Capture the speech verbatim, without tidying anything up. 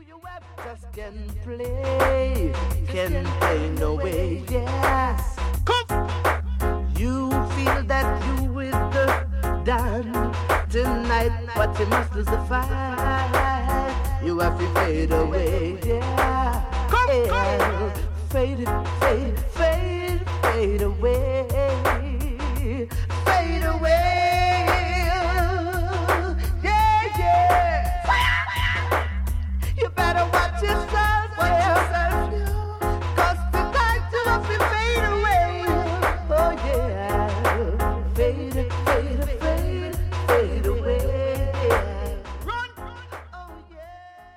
Just can play, can play no way, yes. You feel that you with the done tonight, but you must lose the fight. You have to fade away, yeah. Come, yeah. Come. Fade, fade, fade, fade away.